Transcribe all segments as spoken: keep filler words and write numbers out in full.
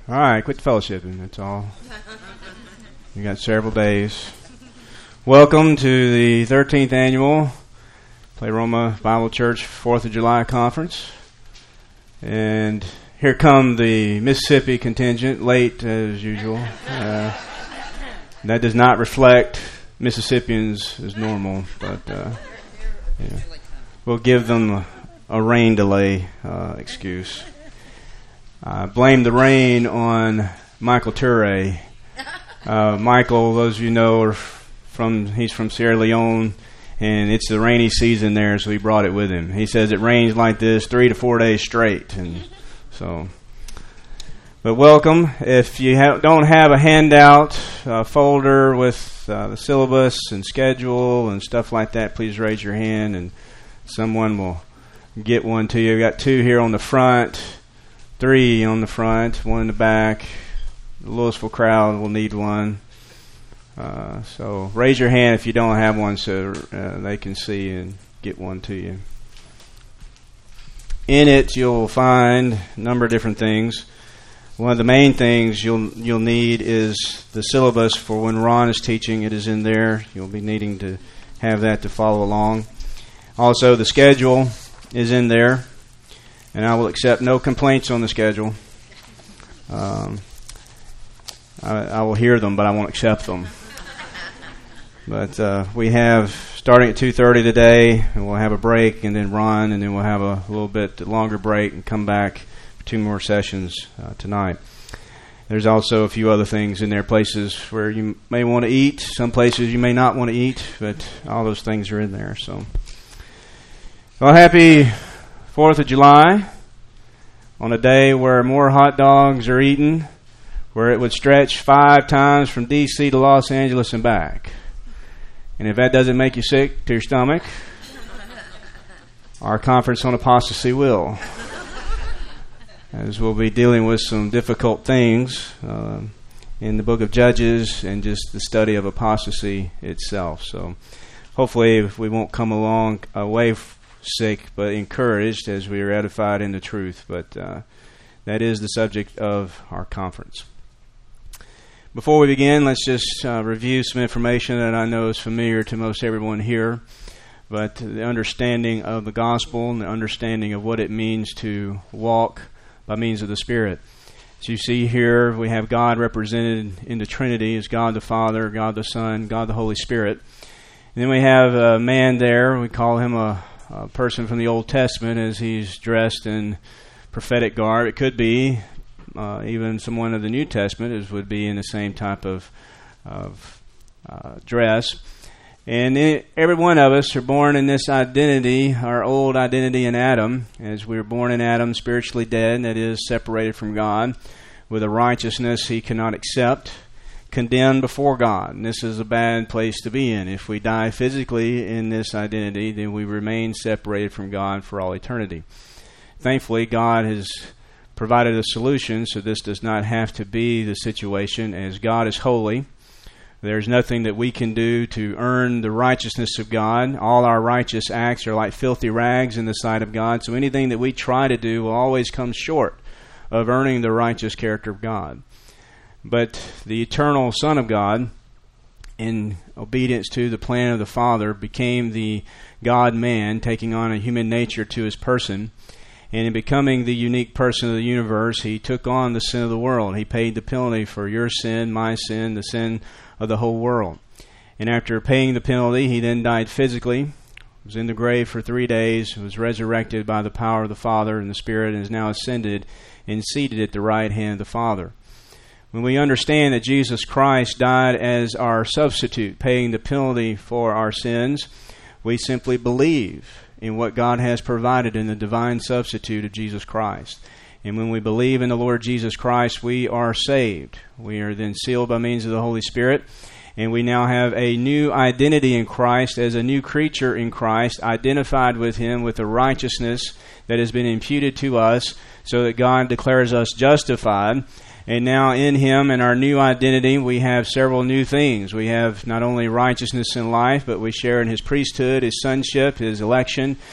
All right, quit fellowshipping. That's all. You got several days. Welcome to the thirteenth annual Pleroma Bible Church fourth of July Conference. And here come the Mississippi contingent, late as usual. Uh, that does not reflect Mississippians as normal, but uh, yeah. We'll give them a rain delay uh, excuse. I uh, blame the rain on Michael Ture. Uh, Michael, those of you know, are from he's from Sierra Leone, and it's the rainy season there, so he brought it with him. He says it rains like this three to four days straight, and so. But welcome. If you ha- don't have a handout, a folder with uh, the syllabus and schedule and stuff like that, please raise your hand, and someone will get one to you. We've got two here on the front. Three on the front, one in the back. The Louisville crowd will need one. Uh, so raise your hand if you don't have one so uh, they can see and get one to you. In it, you'll find a number of different things. One of the main things you'll you'll need is the syllabus for when Ron is teaching. It is in there. You'll be needing to have that to follow along. Also, the schedule is in there. And I will accept no complaints on the schedule. Um, I, I will hear them, but I won't accept them. But uh, we have, starting at two thirty today, and we'll have a break, and then run, and then we'll have a little bit longer break and come back for two more sessions uh, tonight. There's also a few other things in there, places where you may want to eat, some places you may not want to eat, but all those things are in there. So, well, happy fourth of July, on a day where more hot dogs are eaten, where it would stretch five times from D C to Los Angeles and back. And if that doesn't make you sick to your stomach, our conference on apostasy will, as we'll be dealing with some difficult things uh, in the book of Judges and just the study of apostasy itself. So hopefully we won't come along away f- sick, but encouraged as we are edified in the truth. But uh, that is the subject of our conference. Before we begin, let's just uh, review some information that I know is familiar to most everyone here, but the understanding of the gospel and the understanding of what it means to walk by means of the Spirit. As you see here, we have God represented in the Trinity as God the Father, God the Son, God the Holy Spirit. And then we have a man there, we call him a A person from the Old Testament as he's dressed in prophetic garb. It could be uh, even someone of the New Testament as would be in the same type of, of uh, dress. And it, every one of us are born in this identity, our old identity in Adam, as we were born in Adam, spiritually dead, that is, separated from God, with a righteousness he cannot accept, condemned before God. And this is a bad place to be in. If we die physically in this identity, then we remain separated from God for all eternity. Thankfully, God has provided a solution, so this does not have to be the situation. As God is holy, there's nothing that we can do to earn the righteousness of God. All our righteous acts are like filthy rags in the sight of God, so anything that we try to do will always come short of earning the righteous character of God. But the eternal Son of God, in obedience to the plan of the Father, became the God-man, taking on a human nature to his person. And in becoming the unique person of the universe, he took on the sin of the world. He paid the penalty for your sin, my sin, the sin of the whole world. And after paying the penalty, he then died physically, was in the grave for three days, was resurrected by the power of the Father and the Spirit, and is now ascended and seated at the right hand of the Father. When we understand that Jesus Christ died as our substitute, paying the penalty for our sins, we simply believe in what God has provided in the divine substitute of Jesus Christ. And when we believe in the Lord Jesus Christ, we are saved. We are then sealed by means of the Holy Spirit, and we now have a new identity in Christ as a new creature in Christ, identified with Him with the righteousness that has been imputed to us, so that God declares us justified. And now in Him and our new identity, we have several new things. We have not only righteousness in life, but we share in His priesthood, His sonship, His election,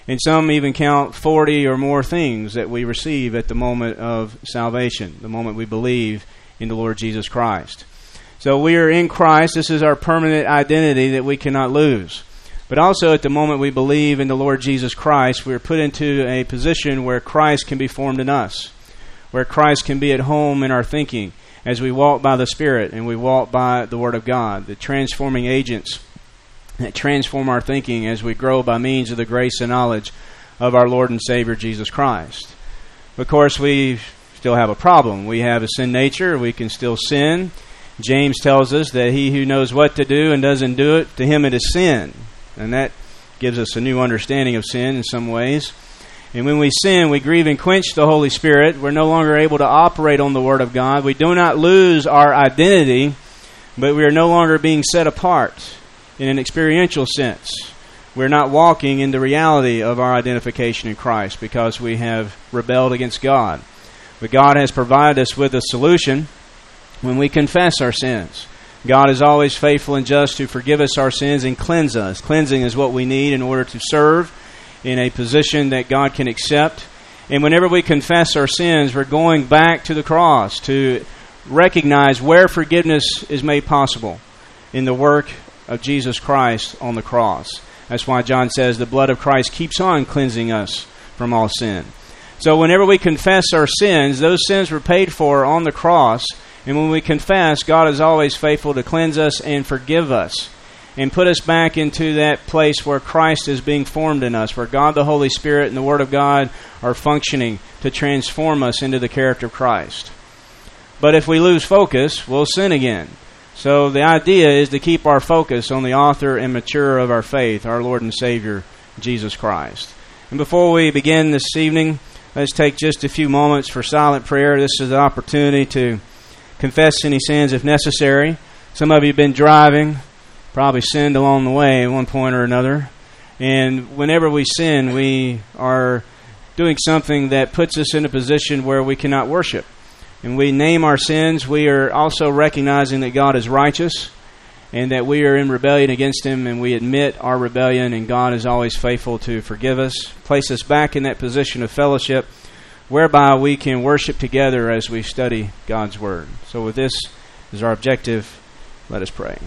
And some even count forty or more things that we receive at the moment of salvation, the moment we believe in the Lord Jesus Christ. So we are in Christ. This is our permanent identity that we cannot lose. But also at the moment we believe in the Lord Jesus Christ, we are put into a position where Christ can be formed in us, where Christ can be at home in our thinking as we walk by the Spirit and we walk by the Word of God, the transforming agents that transform our thinking as we grow by means of the grace and knowledge of our Lord and Savior Jesus Christ. Of course, we still have a problem. We have a sin nature. We can still sin. James tells us that he who knows what to do and doesn't do it, to him it is sin. And that gives us a new understanding of sin in some ways. And when we sin, we grieve and quench the Holy Spirit. We're no longer able to operate on the Word of God. We do not lose our identity, but we are no longer being set apart in an experiential sense. We're not walking in the reality of our identification in Christ because we have rebelled against God. But God has provided us with a solution when we confess our sins. God is always faithful and just to forgive us our sins and cleanse us. Cleansing is what we need in order to serve in a position that God can accept. And whenever we confess our sins, we're going back to the cross to recognize where forgiveness is made possible in the work of Jesus Christ on the cross. That's why John says the blood of Christ keeps on cleansing us from all sin. So whenever we confess our sins, those sins were paid for on the cross. And when we confess, God is always faithful to cleanse us and forgive us and put us back into that place where Christ is being formed in us, where God the Holy Spirit and the Word of God are functioning to transform us into the character of Christ. But if we lose focus, we'll sin again. So the idea is to keep our focus on the author and maturer of our faith, our Lord and Savior, Jesus Christ. And before we begin this evening, let's take just a few moments for silent prayer. This is an opportunity to confess any sins if necessary. Some of you have been driving, probably sinned along the way at one point or another. And whenever we sin, we are doing something that puts us in a position where we cannot worship. And we name our sins, we are also recognizing that God is righteous and that we are in rebellion against Him, and we admit our rebellion, and God is always faithful to forgive us, place us back in that position of fellowship whereby we can worship together as we study God's Word. So with this as our objective, let us pray.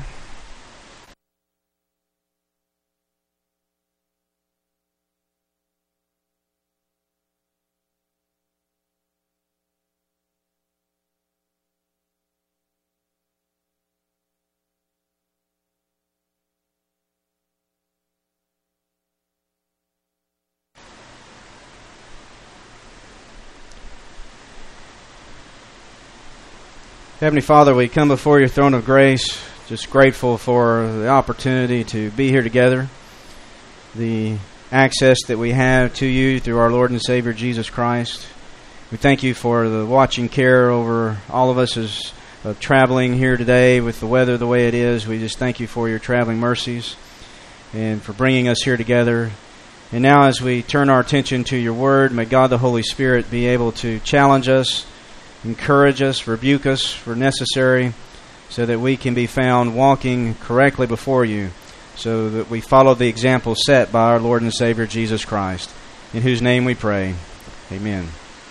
Heavenly Father, we come before your throne of grace, just grateful for the opportunity to be here together, the access that we have to you through our Lord and Savior Jesus Christ. We thank you for the watching care over all of us as of traveling here today with the weather the way it is. We just thank you for your traveling mercies and for bringing us here together. And now as we turn our attention to your word, may God the Holy Spirit be able to challenge us, encourage us, rebuke us for necessary, so that we can be found walking correctly before you, so that we follow the example set by our Lord and Savior Jesus Christ, in whose name we pray. Amen.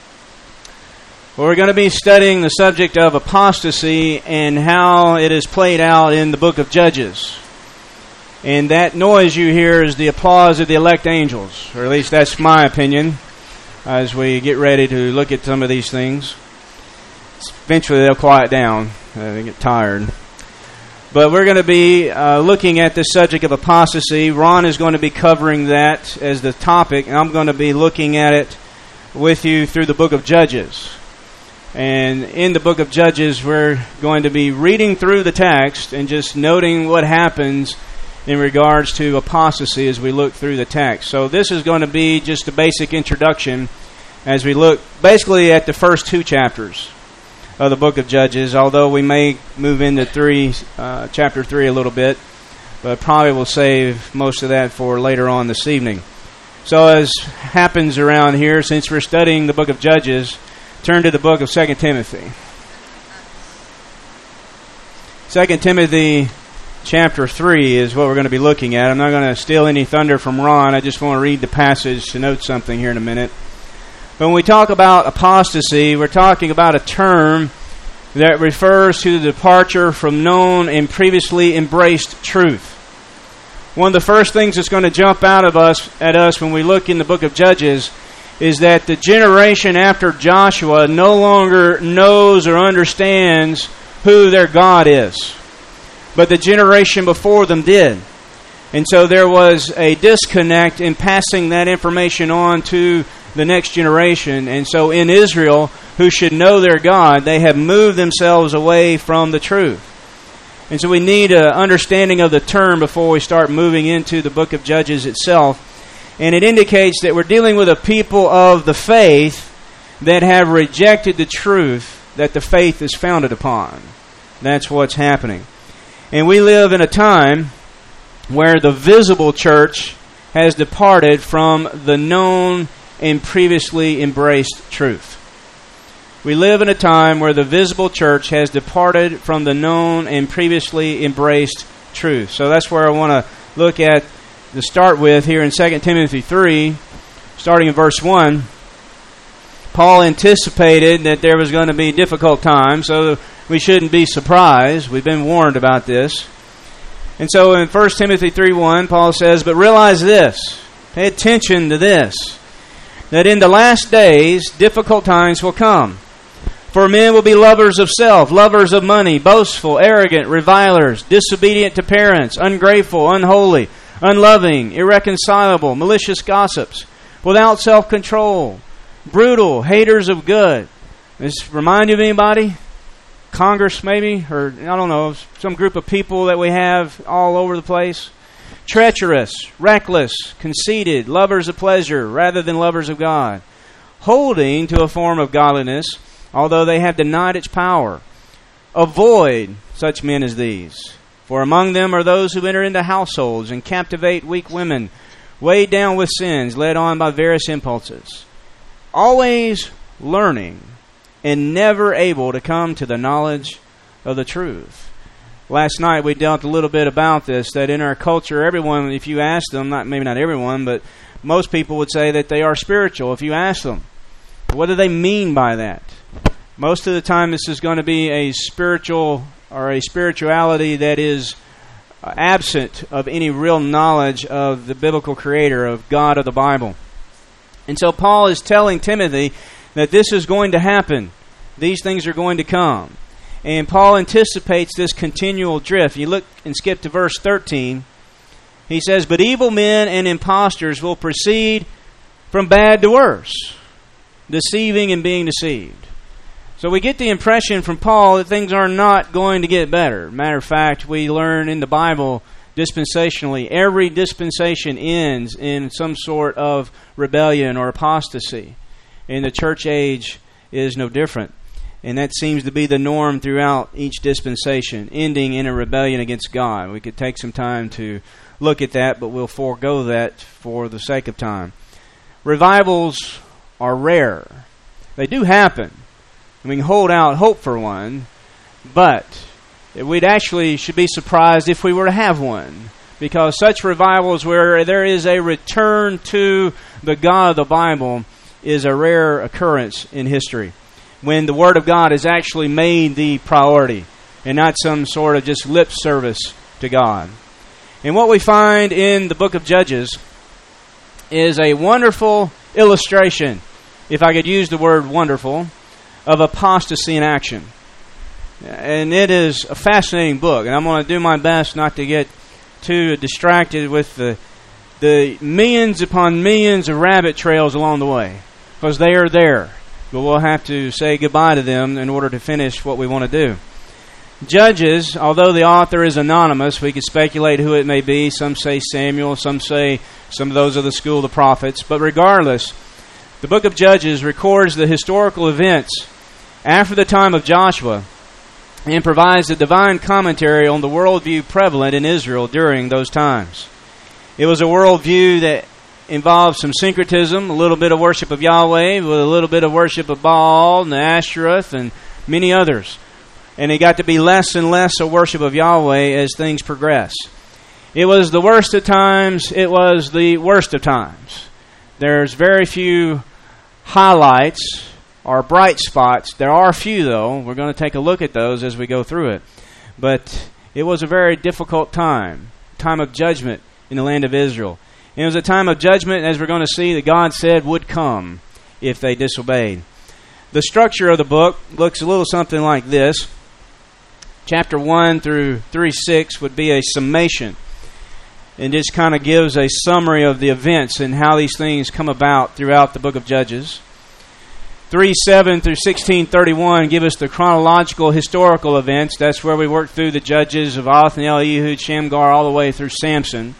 Well, we're going to be studying the subject of apostasy and how it is played out in the book of Judges. And that noise you hear is the applause of the elect angels, or at least that's my opinion, as we get ready to look at some of these things. Eventually they'll quiet down. Uh, they get tired. But we're going to be uh, looking at the subject of apostasy. Ron is going to be covering that as the topic, and I'm going to be looking at it with you through the book of Judges. And in the book of Judges, we're going to be reading through the text and just noting what happens in regards to apostasy as we look through the text. So this is going to be just a basic introduction as we look basically at the first two chapters of the book of Judges, although we may move into three, uh, chapter three a little bit, but probably will save most of that for later on this evening. So as happens around here, since we're studying the book of Judges, turn to the book of Second Timothy. Second Timothy chapter three is what we're going to be looking at. I'm not going to steal any thunder from Ron. I just want to read the passage to note something here in a minute. But when we talk about apostasy, we're talking about a term that refers to the departure from known and previously embraced truth. One of the first things that's going to jump out of us at us when we look in the book of Judges is that the generation after Joshua no longer knows or understands who their God is. But the generation before them did. And so there was a disconnect in passing that information on to the next generation. And so in Israel, who should know their God, they have moved themselves away from the truth. And so we need an understanding of the term before we start moving into the book of Judges itself. And it indicates that we're dealing with a people of the faith that have rejected the truth that the faith is founded upon. That's what's happening. And we live in a time where the visible church has departed from the known and previously embraced truth. We live in a time where the visible church has departed from the known and previously embraced truth. So that's where I want to look at to start with here in Second Timothy three, starting in verse one. Paul anticipated that there was going to be difficult times, so we shouldn't be surprised. We've been warned about this. And so in First Timothy three one, Paul says, "But realize this," pay attention to this, "that in the last days difficult times will come. For men will be lovers of self, lovers of money, boastful, arrogant, revilers, disobedient to parents, ungrateful, unholy, unloving, irreconcilable, malicious gossips, without self-control, brutal, haters of good." Does this remind you of anybody? Congress maybe? Or, I don't know, some group of people that we have all over the place. Treacherous, reckless, conceited, lovers of pleasure rather than lovers of God, holding to a form of godliness, although they have denied its power. Avoid such men as these. For among them are those who enter into households and captivate weak women, weighed down with sins, led on by various impulses, always learning and never able to come to the knowledge of the truth. Last night we dealt a little bit about this, that in our culture, everyone, if you ask them, not maybe not everyone, but most people would say that they are spiritual. If you ask them, what do they mean by that? Most of the time this is going to be a spiritual or a spirituality that is absent of any real knowledge of the biblical creator, of God of the Bible. And so Paul is telling Timothy that this is going to happen. These things are going to come. And Paul anticipates this continual drift. You look and skip to verse thirteen. He says, "But evil men and impostors will proceed from bad to worse, deceiving and being deceived." So we get the impression from Paul that things are not going to get better. Matter of fact, we learn in the Bible dispensationally, every dispensation ends in some sort of rebellion or apostasy. And the church age is no different. And that seems to be the norm throughout each dispensation, ending in a rebellion against God. We could take some time to look at that, but we'll forego that for the sake of time. Revivals are rare. They do happen. We can hold out hope for one, but we'd actually should be surprised if we were to have one, because such revivals where there is a return to the God of the Bible is a rare occurrence in history, when the Word of God is actually made the priority and not some sort of just lip service to God. And what we find in the book of Judges is a wonderful illustration, if I could use the word wonderful, of apostasy in action. And it is a fascinating book, and I'm going to do my best not to get too distracted with the the millions upon millions of rabbit trails along the way, because they are there. But we'll have to say goodbye to them in order to finish what we want to do. Judges, although the author is anonymous, we could speculate who it may be. Some say Samuel, some say some of those of the school of the prophets. But regardless, the book of Judges records the historical events after the time of Joshua and provides a divine commentary on the worldview prevalent in Israel during those times. It was a worldview that involved some syncretism, a little bit of worship of Yahweh, with a little bit of worship of Baal and the Ashtoreth and many others. And it got to be less and less a worship of Yahweh as things progress. It was the worst of times. It was the worst of times. There's very few highlights or bright spots. There are a few, though. We're going to take a look at those as we go through it. But it was a very difficult time, time of judgment in the land of Israel. And it was a time of judgment, as we're going to see, that God said would come if they disobeyed. The structure of the book looks a little something like this. Chapter one through three six would be a summation. And just kind of gives a summary of the events and how these things come about throughout the book of Judges. three seven through sixteen thirty-one give us the chronological historical events. That's where we work through the judges of Othniel, Ehud, Shamgar, all the way through Samson.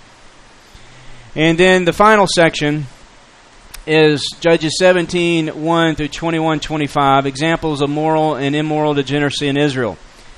And then the final section is Judges seventeen one through twenty-one twenty-five, examples of moral and immoral degeneracy in Israel.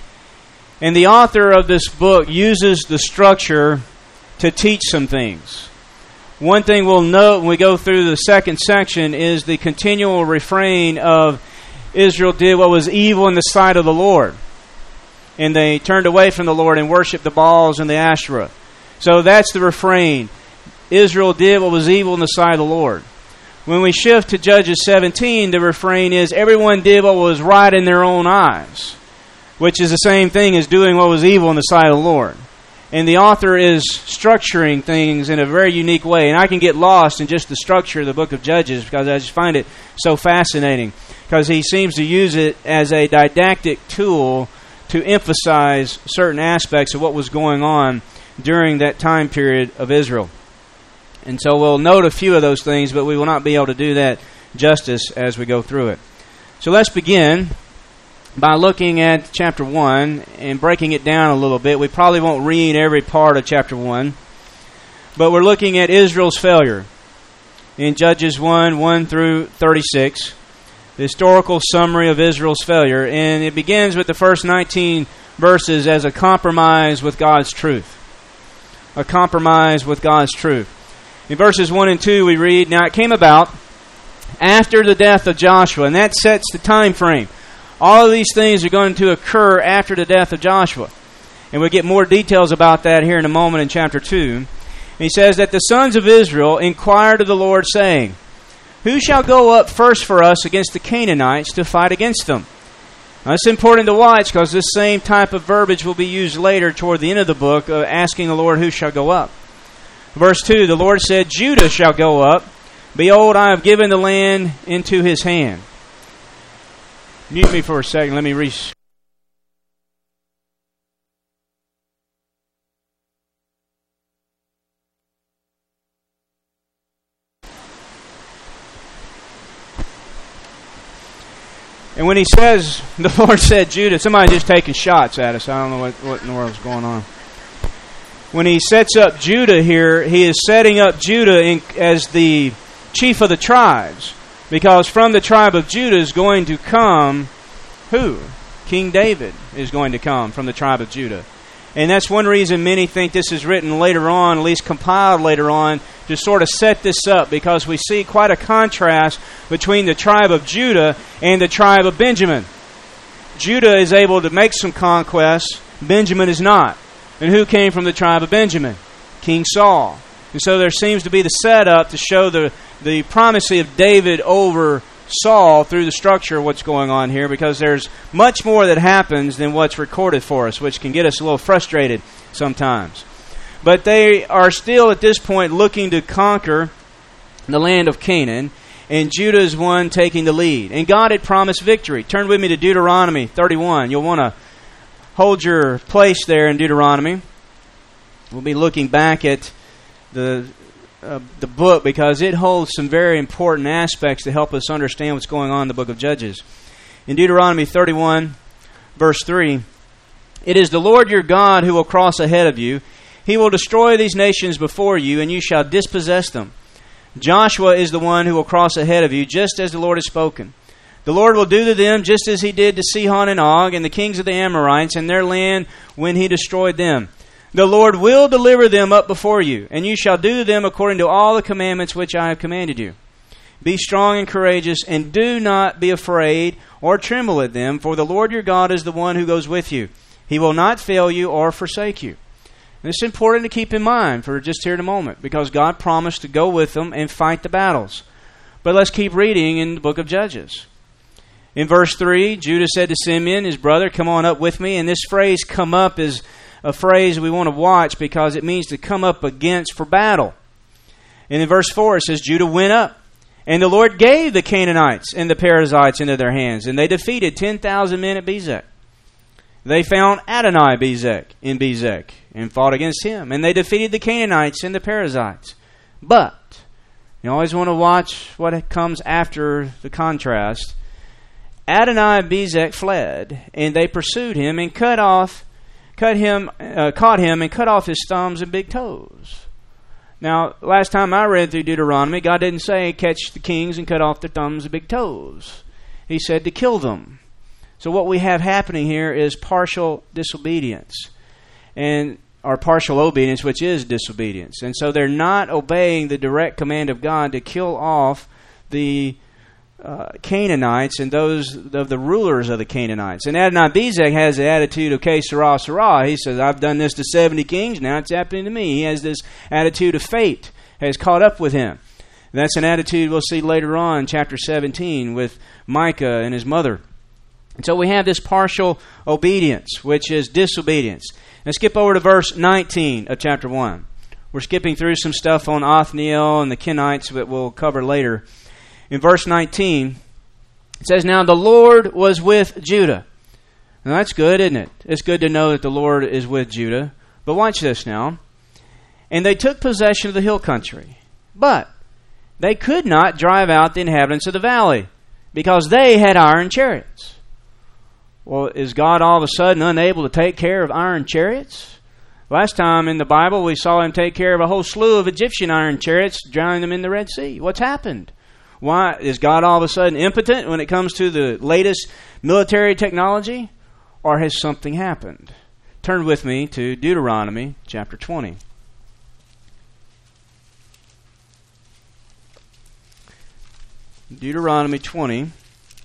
And the author of this book uses the structure to teach some things. One thing we'll note when we go through the second section is the continual refrain of Israel did what was evil in the sight of the Lord. And they turned away from the Lord and worshipped the Baals and the Asherah. So that's the refrain. Israel did what was evil in the sight of the Lord. When we shift to Judges seventeen, the refrain is everyone did what was right in their own eyes, which is the same thing as doing what was evil in the sight of the Lord. And the author is structuring things in a very unique way. And I can get lost in just the structure of the book of Judges because I just find it so fascinating. Because he seems to use it as a didactic tool to emphasize certain aspects of what was going on during that time period of Israel. And so we'll note a few of those things, but we will not be able to do that justice as we go through it. So let's begin by looking at chapter one and breaking it down a little bit. We probably won't read every part of chapter one, but we're looking at Israel's failure in Judges one, one through thirty-six, the historical summary of Israel's failure. And it begins with the first nineteen verses as a compromise with God's truth. A compromise with God's truth. In verses one and two we read, "Now it came about after the death of Joshua," and that sets the time frame. All of these things are going to occur after the death of Joshua. And we'll get more details about that here in a moment in chapter two. And he says that the sons of Israel inquired of the Lord, saying, "Who shall go up first for us against the Canaanites to fight against them?" Now, it's important to watch because this same type of verbiage will be used later toward the end of the book, uh, asking the Lord, who shall go up? Verse two, the Lord said, "Judah shall go up. Behold, I have given the land into his hand." Mute me for a second. Let me read. And when he says, the Lord said, Judah, somebody just taking shots at us. I don't know what, what in the world is going on. When he sets up Judah here, he is setting up Judah in, as the chief of the tribes. Because from the tribe of Judah is going to come, who? King David is going to come from the tribe of Judah. And that's one reason many think this is written later on, at least compiled later on, to sort of set this up. Because we see quite a contrast between the tribe of Judah and the tribe of Benjamin. Judah is able to make some conquests. Benjamin is not. And who came from the tribe of Benjamin? King Saul. And so there seems to be the setup to show the the primacy of David over Saul through the structure of what's going on here, because there's much more that happens than what's recorded for us, which can get us a little frustrated sometimes. But they are still at this point looking to conquer the land of Canaan, and Judah is one taking the lead. And God had promised victory. Turn with me to Deuteronomy thirty-one. You'll want to hold your place there in Deuteronomy. We'll be looking back at the Uh, the book because it holds some very important aspects to help us understand what's going on in the book of Judges. In Deuteronomy thirty-one, verse three, "It is the Lord your God who will cross ahead of you. He will destroy these nations before you, and you shall dispossess them. Joshua is the one who will cross ahead of you, just as the Lord has spoken. The Lord will do to them just as he did to Sihon and Og and the kings of the Amorites and their land when he destroyed them. The Lord will deliver them up before you, and you shall do to them according to all the commandments which I have commanded you. Be strong and courageous, and do not be afraid or tremble at them, for the Lord your God is the one who goes with you. He will not fail you or forsake you. And it's important to keep in mind for just here in a moment, because God promised to go with them and fight the battles. But let's keep reading in the book of Judges. In verse three, Judah said to Simeon, his brother, come on up with me. And this phrase, come up, is a phrase we want to watch because it means to come up against for battle. And in verse four, it says, Judah went up, and the Lord gave the Canaanites and the Perizzites into their hands, and they defeated ten thousand men at Bezek. They found Adonai-Bezek in Bezek and fought against him, and they defeated the Canaanites and the Perizzites. But you always want to watch what comes after the contrast. Adonai-Bezek fled, and they pursued him and cut off, cut him, uh, caught him and cut off his thumbs and big toes. Now, last time I read through Deuteronomy, God didn't say catch the kings and cut off their thumbs and big toes. He said to kill them. So what we have happening here is partial disobedience, and or partial obedience, which is disobedience. And so they're not obeying the direct command of God to kill off the uh, Canaanites and those of the rulers of the Canaanites. And Adonai-Bezek has the attitude of okay, Sarah, Sarah. He says, I've done this to seventy kings, now it's happening to me. He has this attitude of fate has caught up with him. And that's an attitude we'll see later on in chapter seventeen with Micah and his mother. And so we have this partial obedience, which is disobedience. Now skip over to verse nineteen of chapter one. We're skipping through some stuff on Othniel and the Kenites that we'll cover later. In verse nineteen, it says, Now the Lord was with Judah. Now that's good, isn't it? It's good to know that the Lord is with Judah. But watch this now. And they took possession of the hill country. But they could not drive out the inhabitants of the valley, because they had iron chariots. Well, is God all of a sudden unable to take care of iron chariots? Last time in the Bible, we saw him take care of a whole slew of Egyptian iron chariots, drowning them in the Red Sea. What's happened? Why is God all of a sudden impotent when it comes to the latest military technology? Or has something happened? Turn with me to Deuteronomy chapter twenty. Deuteronomy twenty,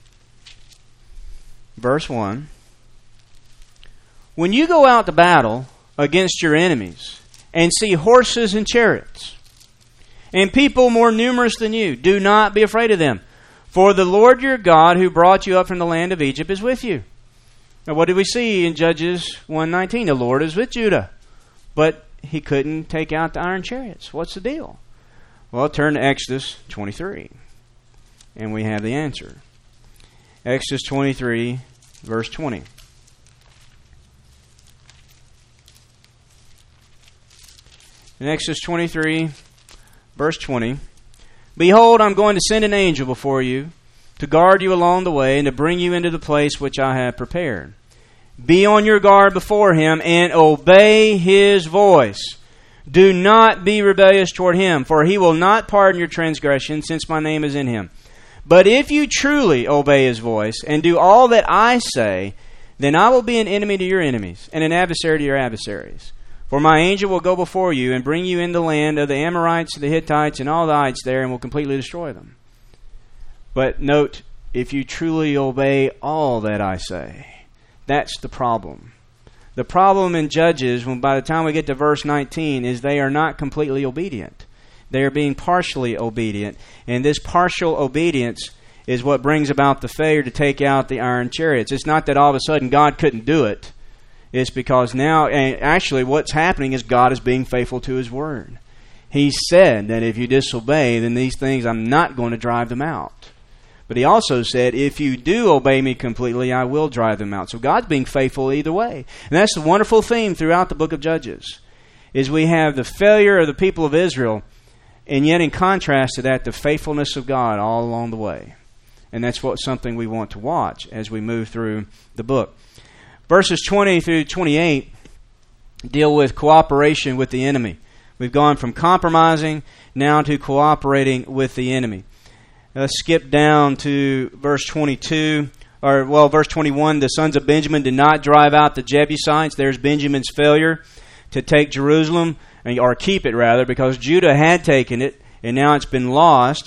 verse one. When you go out to battle against your enemies and see horses and chariots and people more numerous than you, do not be afraid of them. For the Lord your God who brought you up from the land of Egypt is with you. Now what did we see in Judges one nineteen? The Lord is with Judah. But he couldn't take out the iron chariots. What's the deal? Well, turn to Exodus twenty-three. And we have the answer. Exodus twenty-three, verse twenty. In Exodus twenty-three, verse twenty, Behold, I'm going to send an angel before you to guard you along the way and to bring you into the place which I have prepared. Be on your guard before him and obey his voice. Do not be rebellious toward him, for he will not pardon your transgression, since my name is in him. But if you truly obey his voice and do all that I say, then I will be an enemy to your enemies and an adversary to your adversaries. For my angel will go before you and bring you in the land of the Amorites, the Hittites, and all the ites there, and will completely destroy them. But note, if you truly obey all that I say, that's the problem. The problem in Judges, when by the time we get to verse nineteen, is they are not completely obedient. They are being partially obedient. And this partial obedience is what brings about the failure to take out the iron chariots. It's not that all of a sudden God couldn't do it. It's because now, and actually what's happening is God is being faithful to his word. He said that if you disobey, then these things, I'm not going to drive them out. But he also said, if you do obey me completely, I will drive them out. So God's being faithful either way. And that's the wonderful theme throughout the book of Judges, is we have the failure of the people of Israel, and yet in contrast to that, the faithfulness of God all along the way. And that's what something we want to watch as we move through the book. Verses twenty through twenty-eight deal with cooperation with the enemy. We've gone from compromising now to cooperating with the enemy. Let's skip down to verse twenty-two, or well, verse twenty-one. The sons of Benjamin did not drive out the Jebusites. There's Benjamin's failure to take Jerusalem, or keep it rather, because Judah had taken it, and now it's been lost.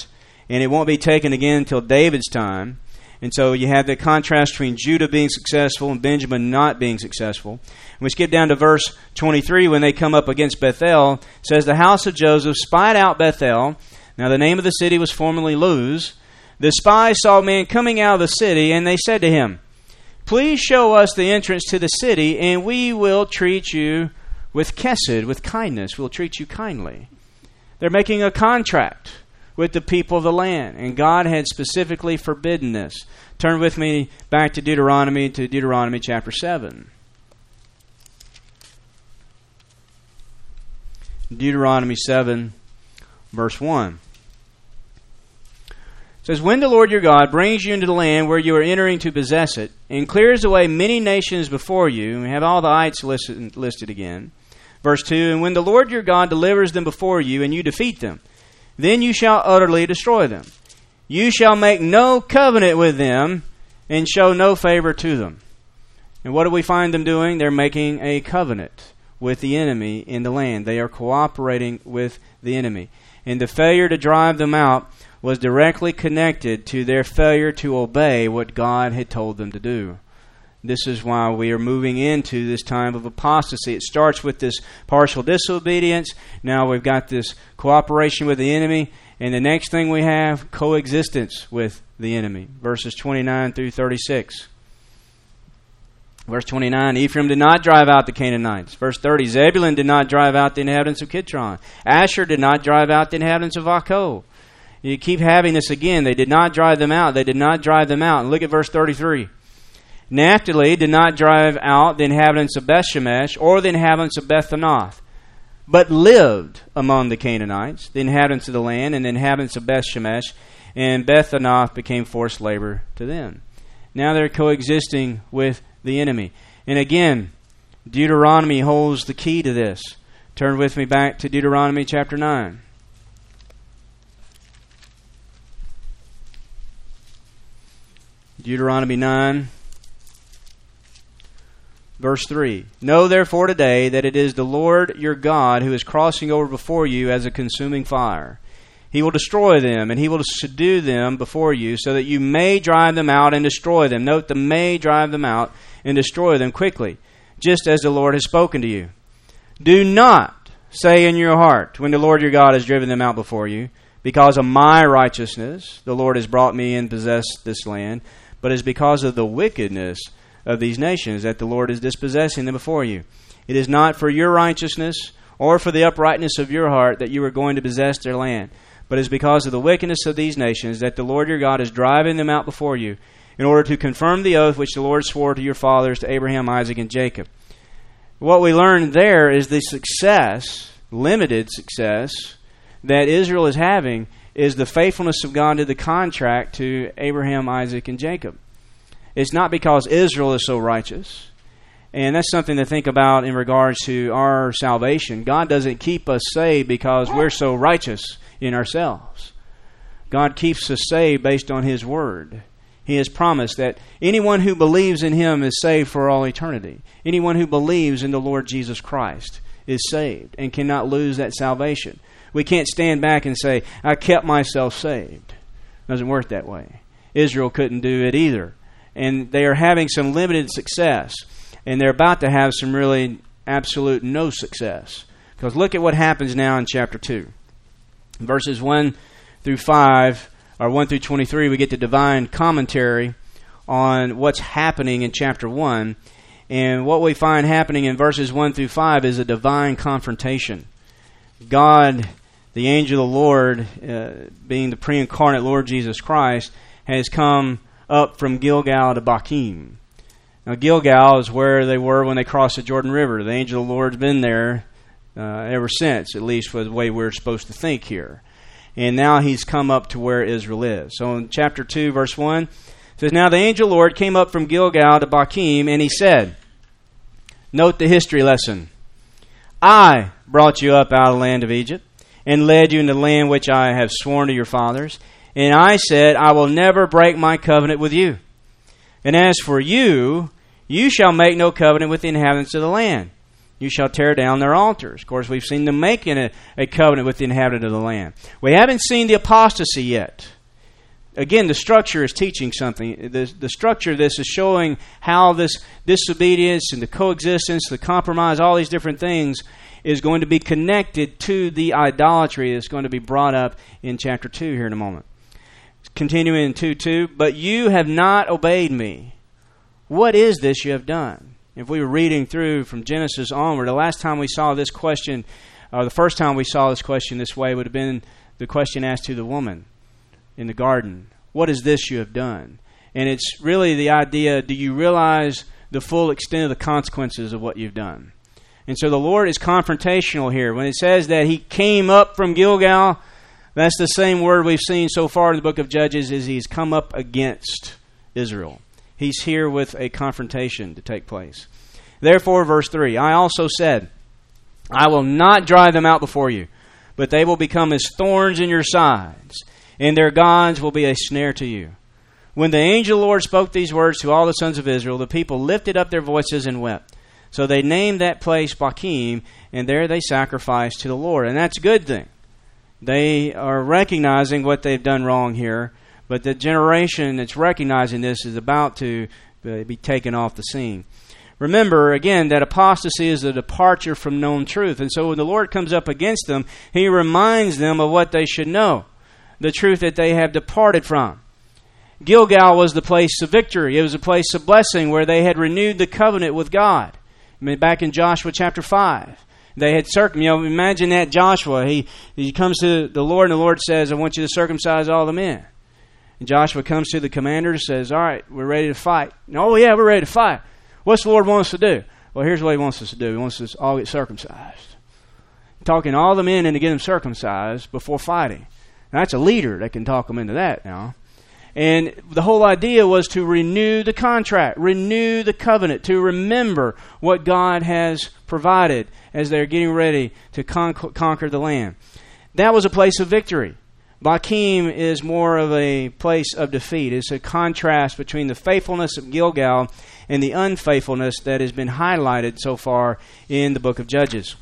and it won't be taken again until David's time. And so you have the contrast between Judah being successful and Benjamin not being successful. And we skip down to verse twenty-three when they come up against Bethel. It says, the house of Joseph spied out Bethel. Now the name of the city was formerly Luz. The spies saw men coming out of the city, and they said to him, please show us the entrance to the city, and we will treat you with chesed, with kindness. We'll treat you kindly. They're making a contract with the people of the land, and God had specifically forbidden this. Turn with me back to Deuteronomy, to Deuteronomy chapter seven. Deuteronomy seven, verse one. It says, when the Lord your God brings you into the land where you are entering to possess it, and clears away many nations before you, and we have all the ites listed, listed again. Verse two, and when the Lord your God delivers them before you, and you defeat them, then you shall utterly destroy them. You shall make no covenant with them, and show no favor to them. And what do we find them doing? They're making a covenant with the enemy in the land. They are cooperating with the enemy. And the failure to drive them out was directly connected to their failure to obey what God had told them to do. This is why we are moving into this time of apostasy. It starts with this partial disobedience. Now we've got this cooperation with the enemy. And the next thing we have, coexistence with the enemy. Verses twenty-nine through thirty-six. Verse twenty-nine, Ephraim did not drive out the Canaanites. Verse thirty, Zebulun did not drive out the inhabitants of Kitron. Asher did not drive out the inhabitants of Akko. You keep having this again. They did not drive them out. They did not drive them out. And look at verse thirty-three. Naphtali did not drive out the inhabitants of Bethshemesh or the inhabitants of Bethanath, but lived among the Canaanites, the inhabitants of the land, and the inhabitants of Bethshemesh, and Bethanath became forced labor to them. Now they're coexisting with the enemy. And again, Deuteronomy holds the key to this. Turn with me back to Deuteronomy chapter nine. Deuteronomy nine, verse three. Know therefore today that it is the Lord your God who is crossing over before you as a consuming fire. He will destroy them, and he will subdue them before you, so that you may drive them out and destroy them. Note the may drive them out and destroy them quickly, just as the Lord has spoken to you. Do not say in your heart, when the Lord your God has driven them out before you, because of my righteousness the Lord has brought me in to possess this land, but it's because of the wickedness of these nations that the Lord is dispossessing them before you. It is not for your righteousness or for the uprightness of your heart that you are going to possess their land, but it is because of the wickedness of these nations that the Lord your God is driving them out before you, in order to confirm the oath which the Lord swore to your fathers, to Abraham, Isaac, and Jacob. What we learn there is the success, limited success, that Israel is having is the faithfulness of God to the contract to Abraham, Isaac, and Jacob. It's not because Israel is so righteous. And that's something to think about in regards to our salvation. God doesn't keep us saved because we're so righteous in ourselves. God keeps us saved based on His Word. He has promised that anyone who believes in Him is saved for all eternity. Anyone who believes in the Lord Jesus Christ is saved and cannot lose that salvation. We can't stand back and say, I kept myself saved. It doesn't work that way. Israel couldn't do it either. And they are having some limited success. And they're about to have some really absolute no success. Because look at what happens now in chapter two. Verses one through five, or one through twenty-three, we get the divine commentary on what's happening in chapter one. And what we find happening in verses one through five is a divine confrontation. God, the angel of the Lord, uh, being the pre-incarnate Lord Jesus Christ, has come up from Gilgal to Bochim. Now, Gilgal is where they were when they crossed the Jordan River. The angel of the Lord's been there uh, ever since, at least for the way we're supposed to think here. And now he's come up to where Israel is. So in chapter two, verse one, it says, Now the angel of the Lord came up from Gilgal to Bochim, and he said, note the history lesson. I brought you up out of the land of Egypt, and led you into the land which I have sworn to your fathers. And I said, I will never break my covenant with you. And as for you, you shall make no covenant with the inhabitants of the land. You shall tear down their altars. Of course, we've seen them making a, a covenant with the inhabitant of the land. We haven't seen the apostasy yet. again, the structure is teaching something. The, the structure of this is showing how this disobedience and the coexistence, the compromise, all these different things is going to be connected to the idolatry that's going to be brought up in chapter two here in a moment. Continuing in two two, but you have not obeyed me. What is this you have done? If we were reading through from Genesis onward, the last time we saw this question, or the first time we saw this question this way, would have been the question asked to the woman in the garden. What is this you have done? And it's really the idea, do you realize the full extent of the consequences of what you've done? And so the Lord is confrontational here. When it says that he came up from Gilgal, that's the same word we've seen so far in the book of Judges, is he's come up against Israel. He's here with a confrontation to take place. Therefore, verse three, I also said, I will not drive them out before you, but they will become as thorns in your sides, and their gods will be a snare to you. When the angel of the Lord spoke these words to all the sons of Israel, the people lifted up their voices and wept. So they named that place Bochim, and there they sacrificed to the Lord. And that's a good thing. They are recognizing what they've done wrong here, but the generation that's recognizing this is about to be taken off the scene. Remember, again, that apostasy is a departure from known truth. And so when the Lord comes up against them, he reminds them of what they should know, the truth that they have departed from. Gilgal was the place of victory. It was a place of blessing where they had renewed the covenant with God. I mean, back in Joshua chapter five, they had circum. You know, imagine that Joshua. He he comes to the Lord, and the Lord says, "I want you to circumcise all the men." And Joshua comes to the commander and says, "All right, we're ready to fight." And, "Oh yeah, we're ready to fight." What's the Lord want us to do? Well, here's what He wants us to do. He wants us all to get circumcised. Talking all the men into getting them circumcised before fighting. Now, that's a leader that can talk them into that now. And the whole idea was to renew the contract, renew the covenant, to remember what God has provided as they're getting ready to con- conquer the land. That was a place of victory. Bochim is more of a place of defeat. It's a contrast between the faithfulness of Gilgal and the unfaithfulness that has been highlighted so far in the book of Judges.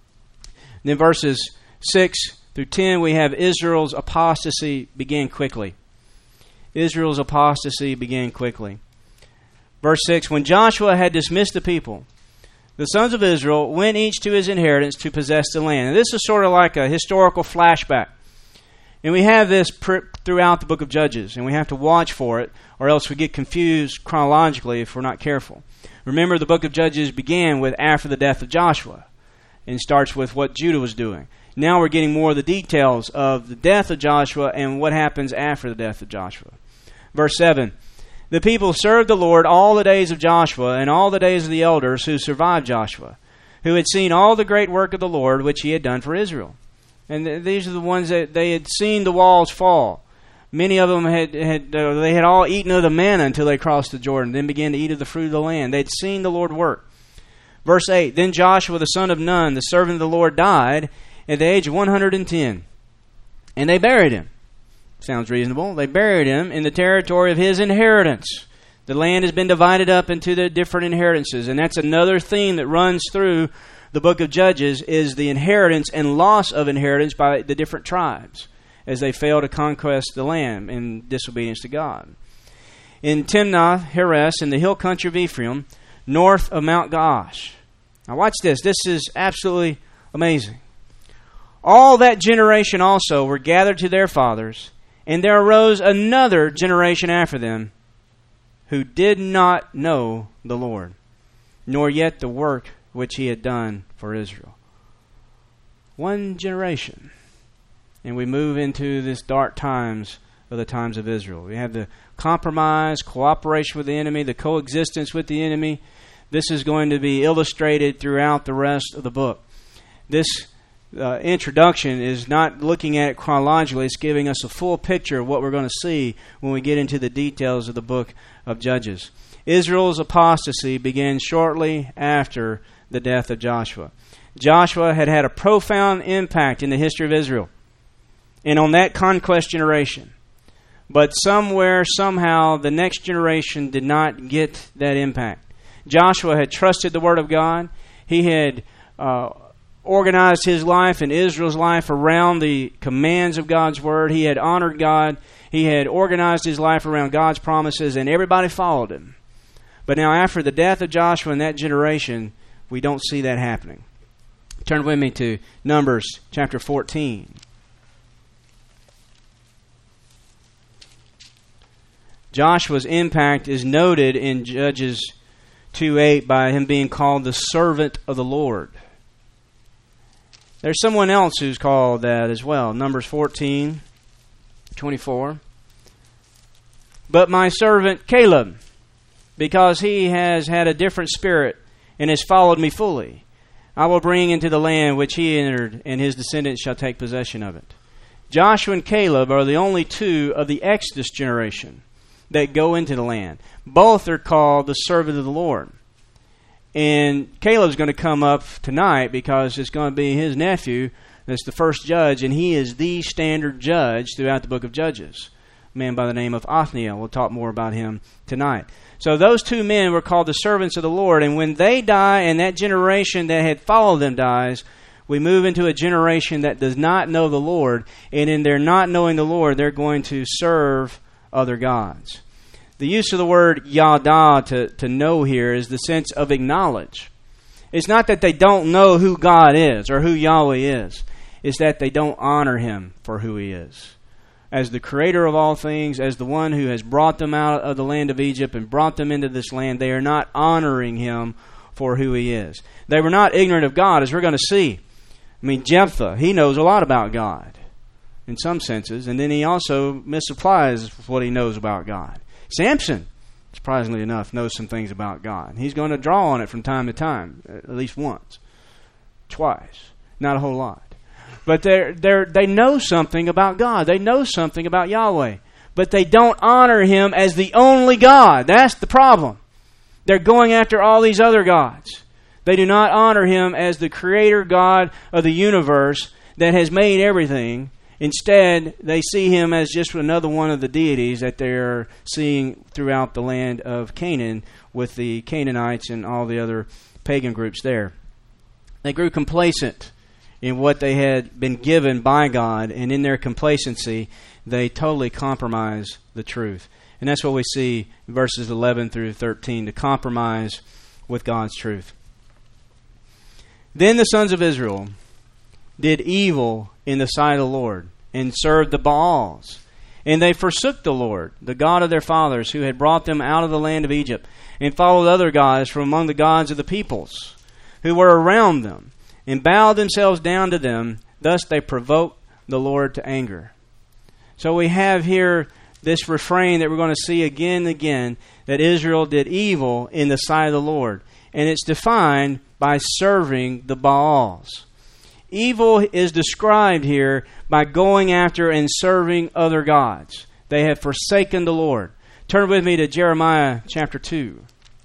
And then verses six through ten, we have Israel's apostasy began quickly. Israel's apostasy began quickly. Verse six, when Joshua had dismissed the people, the sons of Israel went each to his inheritance to possess the land. And this is sort of like a historical flashback. And we have this pr- throughout the book of Judges, and we have to watch for it, or else we get confused chronologically if we're not careful. Remember, the book of Judges began with after the death of Joshua, and starts with what Judah was doing. Now we're getting more of the details of the death of Joshua and what happens after the death of Joshua. Verse seven, the people served the Lord all the days of Joshua and all the days of the elders who survived Joshua, who had seen all the great work of the Lord which he had done for Israel. And th- these are the ones that they had seen the walls fall. Many of them had, had uh, they had all eaten of the manna until they crossed the Jordan, then began to eat of the fruit of the land. They'd seen the Lord work. Verse eight, then Joshua the son of Nun, the servant of the Lord, died at the age of one hundred ten, and they buried him. Sounds reasonable. They buried him in the territory of his inheritance. The land has been divided up into the different inheritances, and that's another theme that runs through the book of Judges, is the inheritance and loss of inheritance by the different tribes as they fail to conquest the land in disobedience to God. In Timnath Heres, in the hill country of Ephraim, north of Mount Gaash. Now watch this. This is absolutely amazing. All that generation also were gathered to their fathers, and there arose another generation after them who did not know the Lord, nor yet the work which he had done for Israel. One generation. And we move into this dark times of the times of Israel. We have the compromise, cooperation with the enemy, the coexistence with the enemy. This is going to be illustrated throughout the rest of the book. This Uh, introduction is not looking at it chronologically. It's giving us a full picture of what we're going to see when we get into the details of the book of Judges. Israel's apostasy began shortly after the death of Joshua. Joshua had had a profound impact in the history of Israel and on that conquest generation. But somewhere, somehow, the next generation did not get that impact. Joshua had trusted the Word of God. He had uh, organized his life and Israel's life around the commands of God's Word. He had honored God. He had organized his life around God's promises, and everybody followed him. But now after the death of Joshua and that generation, we don't see that happening. Turn with me to Numbers chapter fourteen. Joshua's impact is noted in Judges two eight by him being called the servant of the Lord. There's someone else who's called that as well. Numbers fourteen twenty-four. But my servant Caleb, because he has had a different spirit and has followed me fully, I will bring into the land which he entered, and his descendants shall take possession of it. Joshua and Caleb are the only two of the Exodus generation that go into the land. Both are called the servant of the Lord. And Caleb's going to come up tonight because it's going to be his nephew that's the first judge, and he is the standard judge throughout the book of Judges. A man by the name of Othniel. We'll talk more about him tonight. So those two men were called the servants of the Lord, and when they die and that generation that had followed them dies, we move into a generation that does not know the Lord, and in their not knowing the Lord, they're going to serve other gods. The use of the word yada to, to know here is the sense of acknowledge. It's not that they don't know who God is or who Yahweh is. It's that they don't honor Him for who He is. As the creator of all things, as the one who has brought them out of the land of Egypt and brought them into this land, they are not honoring Him for who He is. They were not ignorant of God, as we're going to see. I mean, Jephthah, he knows a lot about God in some senses, and then he also misapplies what he knows about God. Samson, surprisingly enough, knows some things about God. He's going to draw on it from time to time, at least once, twice, not a whole lot. But they're, they're, they know something about God. They know something about Yahweh. But they don't honor Him as the only God. That's the problem. They're going after all these other gods. They do not honor Him as the creator God of the universe that has made everything. Instead, they see Him as just another one of the deities that they're seeing throughout the land of Canaan with the Canaanites and all the other pagan groups there. They grew complacent in what they had been given by God, and in their complacency, they totally compromise the truth. And that's what we see in verses eleven through thirteen, to compromise with God's truth. Then the sons of Israel did evil in the sight of the Lord, and served the Baals. And they forsook the Lord, the God of their fathers, who had brought them out of the land of Egypt, and followed other gods from among the gods of the peoples, who were around them, and bowed themselves down to them. Thus they provoked the Lord to anger. So we have here this refrain that we're going to see again and again, that Israel did evil in the sight of the Lord. And it's defined by serving the Baals. Evil is described here by going after and serving other gods. They have forsaken the Lord. Turn with me to Jeremiah chapter two.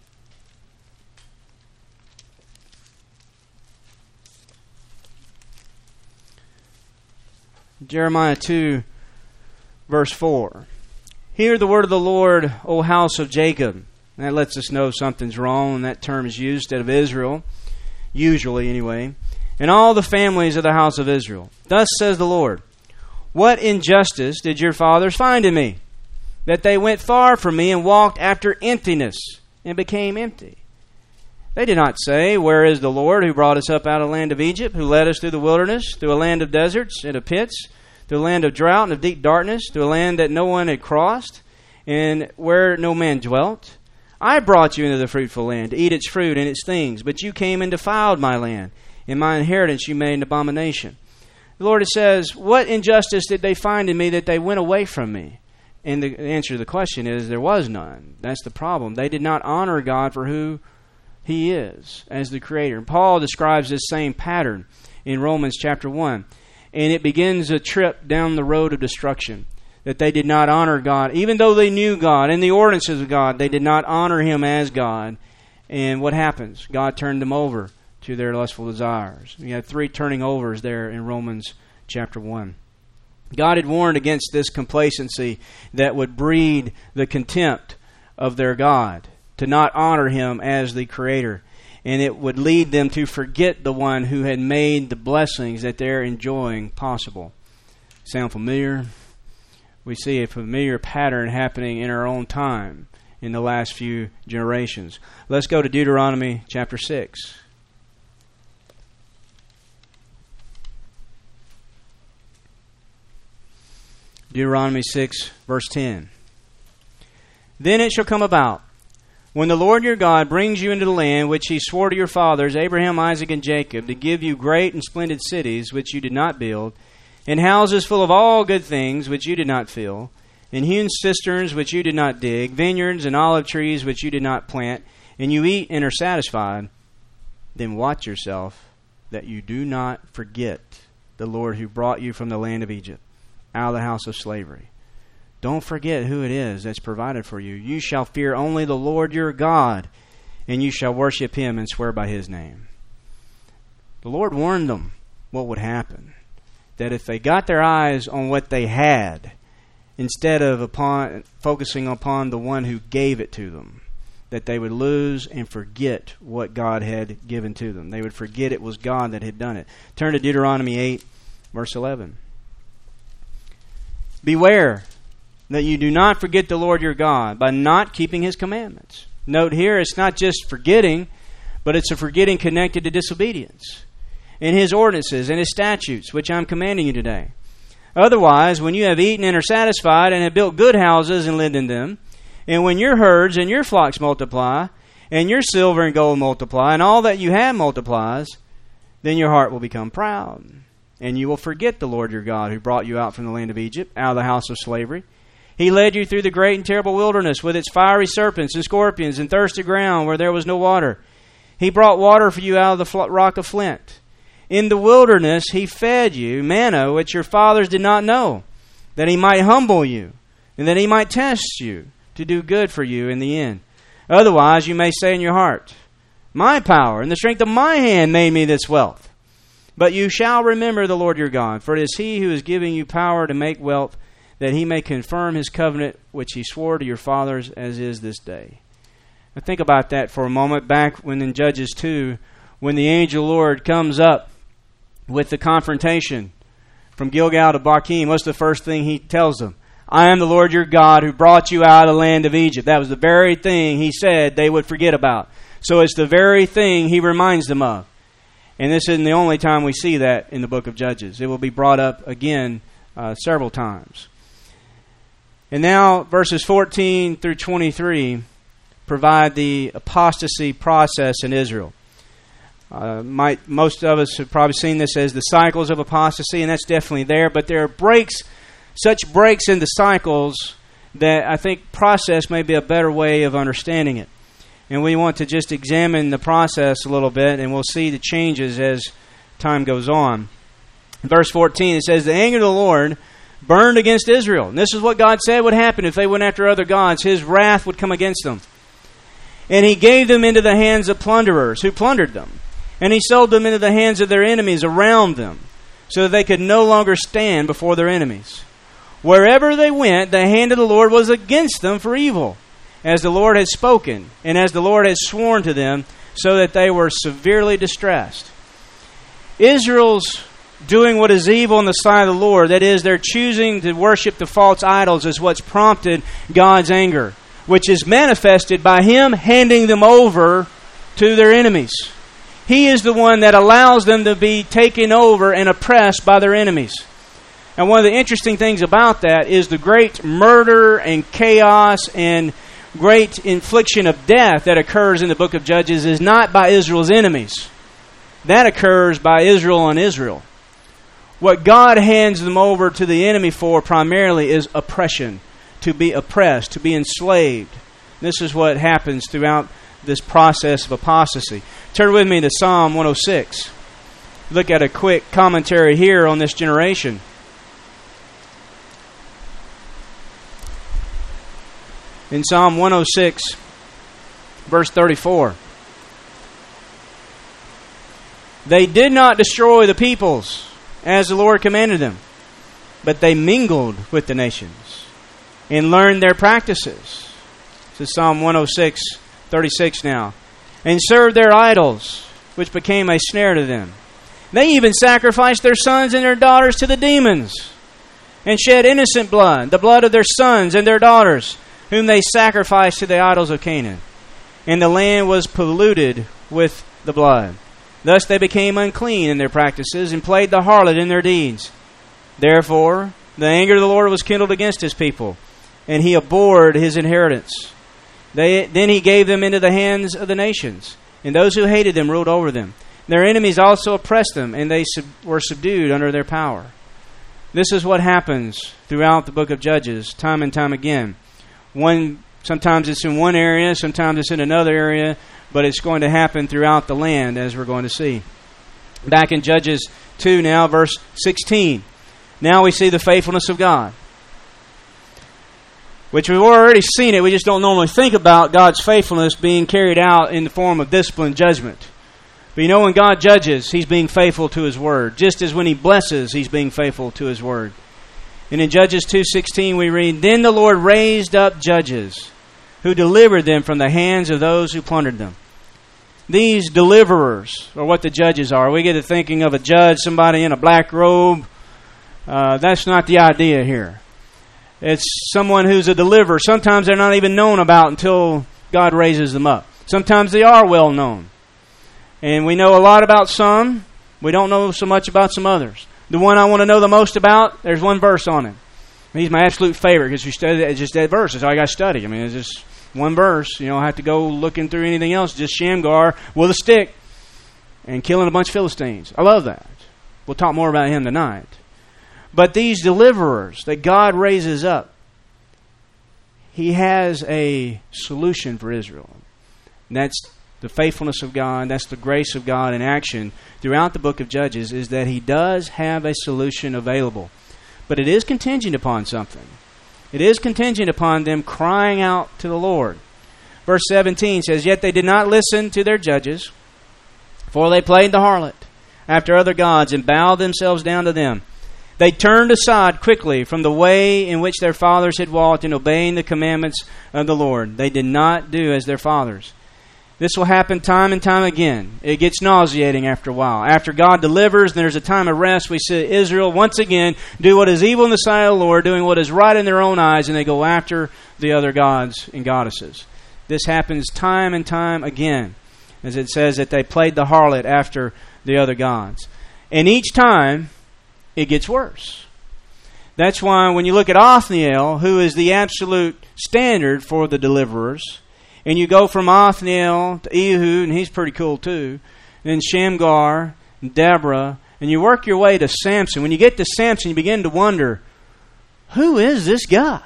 Jeremiah two, verse four. Hear the word of the Lord, O house of Jacob. That lets us know something's wrong, and that term is used instead of Israel, usually anyway. And all the families of the house of Israel. Thus says the Lord, what injustice did your fathers find in me, that they went far from me and walked after emptiness and became empty? They did not say, where is the Lord who brought us up out of the land of Egypt, who led us through the wilderness, through a land of deserts and of pits, through a land of drought and of deep darkness, through a land that no one had crossed, and where no man dwelt? I brought you into the fruitful land to eat its fruit and its things, but you came and defiled my land. In my inheritance you made an abomination. The Lord says, what injustice did they find in me that they went away from me? And the answer to the question is, there was none. That's the problem. They did not honor God for who He is as the Creator. And Paul describes this same pattern in Romans chapter one. And it begins a trip down the road of destruction. That they did not honor God. Even though they knew God and the ordinances of God, they did not honor Him as God. And what happens? God turned them over to their lustful desires. We have three turning overs there in Romans chapter one. God had warned against this complacency that would breed the contempt of their God, to not honor Him as the Creator. and it would lead them to forget the one who had made the blessings that they're enjoying possible. Sound familiar? We see a familiar pattern happening in our own time in the last few generations. Let's go to Deuteronomy chapter six. Deuteronomy six, verse ten. Then it shall come about, when the Lord your God brings you into the land which he swore to your fathers, Abraham, Isaac, and Jacob, to give you great and splendid cities which you did not build, and houses full of all good things which you did not fill, and hewn cisterns which you did not dig, vineyards and olive trees which you did not plant, and you eat and are satisfied, then watch yourself that you do not forget the Lord who brought you from the land of Egypt, out of the house of slavery. Don't forget who it is that's provided for you. You shall fear only the Lord your God, and you shall worship him and swear by his name. The Lord warned them what would happen. That if they got their eyes on what they had, instead of upon focusing upon the one who gave it to them, that they would lose and forget what God had given to them. They would forget it was God that had done it. Turn to Deuteronomy eight, verse eleven. Beware that you do not forget the Lord your God by not keeping his commandments. Note here, it's not just forgetting, but it's a forgetting connected to disobedience. In his ordinances and his statutes, which I'm commanding you today. Otherwise, when you have eaten and are satisfied and have built good houses and lived in them, and when your herds and your flocks multiply, and your silver and gold multiply, and all that you have multiplies, then your heart will become proud. And you will forget the Lord your God who brought you out from the land of Egypt, out of the house of slavery. He led you through the great and terrible wilderness with its fiery serpents and scorpions and thirsty ground where there was no water. He brought water for you out of the rock of flint. In the wilderness he fed you manna which your fathers did not know, that he might humble you, and that he might test you, to do good for you in the end. Otherwise you may say in your heart, my power and the strength of my hand made me this wealth. But you shall remember the Lord your God, for it is he who is giving you power to make wealth, that he may confirm his covenant which he swore to your fathers, as is this day. Now think about that for a moment. Back when in Judges two, when the angel of the Lord comes up with the confrontation from Gilgal to Bochim, what's the first thing he tells them? I am the Lord your God who brought you out of the land of Egypt. That was the very thing he said they would forget about. So it's the very thing he reminds them of. And this isn't the only time we see that in the book of Judges. It will be brought up again uh, several times. And now verses fourteen through twenty-three provide the apostasy process in Israel. Uh, might, most of us have probably seen this as the cycles of apostasy, and that's definitely there. But there are breaks, such breaks in the cycles that I think process may be a better way of understanding it. And we want to just examine the process a little bit, and we'll see the changes as time goes on. In verse fourteen, it says, the anger of the Lord burned against Israel. And this is what God said would happen if they went after other gods. His wrath would come against them. And he gave them into the hands of plunderers who plundered them. And he sold them into the hands of their enemies around them, so that they could no longer stand before their enemies. Wherever they went, the hand of the Lord was against them for evil, as the Lord had spoken, and as the Lord had sworn to them, so that they were severely distressed. Israel's doing what is evil in the sight of the Lord, that is, they're choosing to worship the false idols, is what's prompted God's anger, which is manifested by him handing them over to their enemies. He is the one that allows them to be taken over and oppressed by their enemies. And one of the interesting things about that is the great murder and chaos and great infliction of death that occurs in the book of Judges is not by Israel's enemies. That occurs by Israel on Israel. What God hands them over to the enemy for primarily is oppression, to be oppressed, to be enslaved. This is what happens throughout this process of apostasy. Turn with me to Psalm one oh six. Look at a quick commentary here on this generation. In Psalm one oh six, verse thirty-four. They did not destroy the peoples as the Lord commanded them, but they mingled with the nations and learned their practices. This is Psalm one oh six, thirty-six now. and served their idols, which became a snare to them. They even sacrificed their sons and their daughters to the demons, and shed innocent blood, the blood of their sons and their daughters, whom they sacrificed to the idols of Canaan. And the land was polluted with the blood. Thus they became unclean in their practices, and played the harlot in their deeds. Therefore the anger of the Lord was kindled against his people, and he abhorred his inheritance. They, then he gave them into the hands of the nations, and those who hated them ruled over them. Their enemies also oppressed them, and they sub- were subdued under their power. This is what happens throughout the book of Judges, time and time again. One, sometimes it's in one area, sometimes it's in another area, but it's going to happen throughout the land, as we're going to see. Back in Judges two now, verse sixteen. Now we see the faithfulness of God, which we've already seen it. We just don't normally think about God's faithfulness being carried out in the form of discipline judgment. But you know, when God judges, He's being faithful to His Word. Just as when He blesses, He's being faithful to His Word. And in Judges two sixteen we read, Then the Lord raised up judges, who delivered them from the hands of those who plundered them. These deliverers are what the judges are. We get to thinking of a judge, somebody in a black robe. Uh, that's not the idea here. It's someone who's a deliverer. Sometimes they're not even known about until God raises them up. Sometimes they are well known. And we know a lot about some. We don't know so much about some others. The one I want to know the most about, there's one verse on it. He's my absolute favorite because you study it, it's just that verse. That's all I got to study. I mean, it's just one verse. You don't have to go looking through anything else. Just Shamgar with a stick and killing a bunch of Philistines. I love that. We'll talk more about him tonight. But these deliverers that God raises up, He has a solution for Israel. And that's the faithfulness of God. That's the grace of God in action throughout the book of Judges, is that He does have a solution available. But it is contingent upon something. It is contingent upon them crying out to the Lord. Verse seventeen says, Yet they did not listen to their judges, for they played the harlot after other gods and bowed themselves down to them. They turned aside quickly from the way in which their fathers had walked in obeying the commandments of the Lord. They did not do as their fathers. This will happen time and time again. It gets nauseating after a while. After God delivers, and there's a time of rest, we see Israel once again do what is evil in the sight of the Lord, doing what is right in their own eyes, and they go after the other gods and goddesses. This happens time and time again, as it says that they played the harlot after the other gods. And each time, it gets worse. That's why when you look at Othniel, who is the absolute standard for the deliverers, and you go from Othniel to Ehud, and he's pretty cool too, and then Shamgar, and Deborah, and you work your way to Samson. When you get to Samson, you begin to wonder, who is this guy?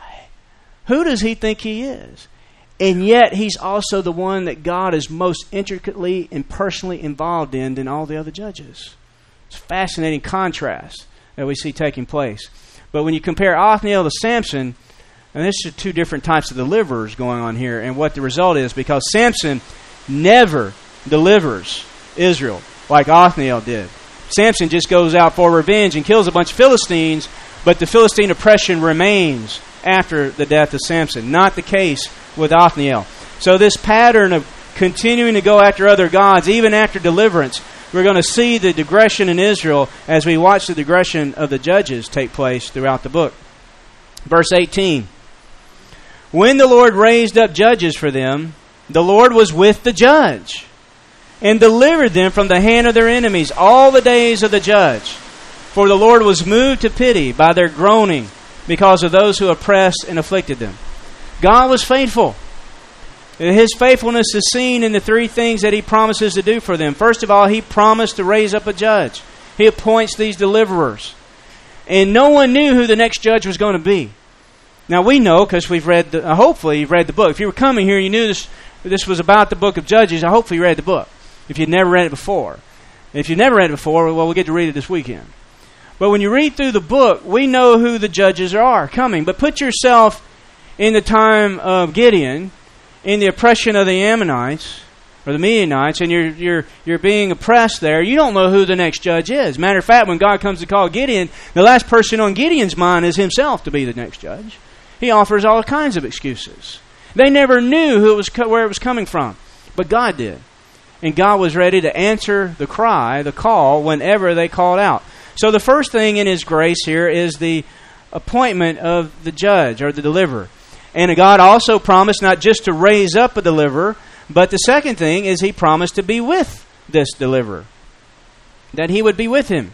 Who does he think he is? And yet, he's also the one that God is most intricately and personally involved in than all the other judges. It's a fascinating contrast that we see taking place. But when you compare Othniel to Samson, and this is two different types of deliverers going on here, and what the result is, because Samson never delivers Israel like Othniel did. Samson just goes out for revenge and kills a bunch of Philistines, but the Philistine oppression remains after the death of Samson. Not the case with Othniel. So this pattern of continuing to go after other gods, even after deliverance, we're going to see the digression in Israel as we watch the digression of the judges take place throughout the book. Verse eighteen. When the Lord raised up judges for them, the Lord was with the judge and delivered them from the hand of their enemies all the days of the judge. For the Lord was moved to pity by their groaning because of those who oppressed and afflicted them. God was faithful. His faithfulness is seen in the three things that He promises to do for them. First of all, He promised to raise up a judge. He appoints these deliverers. And no one knew who the next judge was going to be. Now we know because we've read, the, uh, hopefully you've read the book. If you were coming here and you knew this, this was about the book of Judges, I hopefully you read the book. If you'd never read it before. If you've never read it before, well, we'll get to read it this weekend. But when you read through the book, we know who the judges are coming. But put yourself in the time of Gideon, in the oppression of the Ammonites, or the Midianites, and you're you're you're being oppressed there. You don't know who the next judge is. Matter of fact, when God comes to call Gideon, the last person on Gideon's mind is himself to be the next judge. He offers all kinds of excuses. They never knew who it was, where it was coming from, but God did. And God was ready to answer the cry, the call, whenever they called out. So the first thing in His grace here is the appointment of the judge or the deliverer. And God also promised not just to raise up a deliverer, but the second thing is He promised to be with this deliverer. That He would be with him.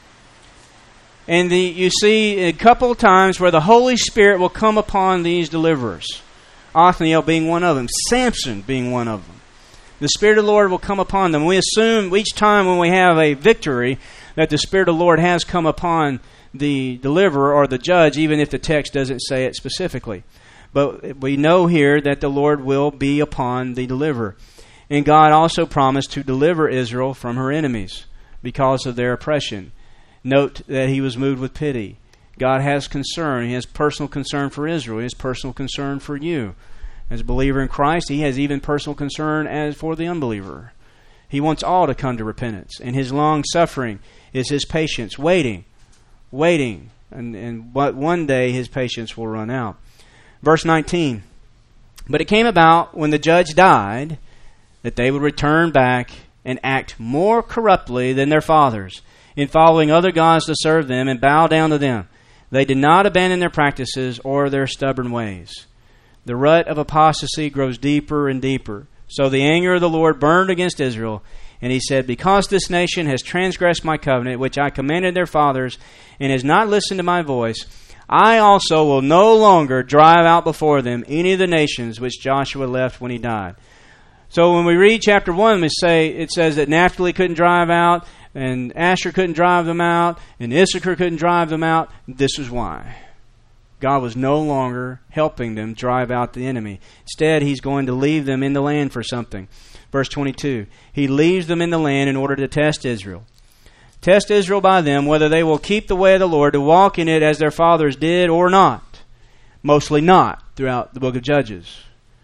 And the, you see a couple of times where the Holy Spirit will come upon these deliverers. Othniel being one of them. Samson being one of them. The Spirit of the Lord will come upon them. We assume each time when we have a victory that the Spirit of the Lord has come upon the deliverer or the judge, even if the text doesn't say it specifically. But we know here that the Lord will be upon the deliverer. And God also promised to deliver Israel from her enemies because of their oppression. Note that He was moved with pity. God has concern. He has personal concern for Israel. He has personal concern for you. As a believer in Christ, He has even personal concern as for the unbeliever. He wants all to come to repentance. And His long suffering is His patience, waiting, waiting. And, and but one day His patience will run out. Verse nineteen. But it came about when the judge died that they would return back and act more corruptly than their fathers, in following other gods to serve them and bow down to them. They did not abandon their practices or their stubborn ways. The rut of apostasy grows deeper and deeper. So the anger of the Lord burned against Israel, and He said, because this nation has transgressed my covenant, which I commanded their fathers, and has not listened to my voice, I also will no longer drive out before them any of the nations which Joshua left when he died. So when we read chapter one, we say it says that Naphtali couldn't drive out, and Asher couldn't drive them out, and Issachar couldn't drive them out. This is why. God was no longer helping them drive out the enemy. Instead, He's going to leave them in the land for something. Verse twenty-two, He leaves them in the land in order to test Israel. Test Israel by them, whether they will keep the way of the Lord, to walk in it as their fathers did or not. Mostly not throughout the book of Judges.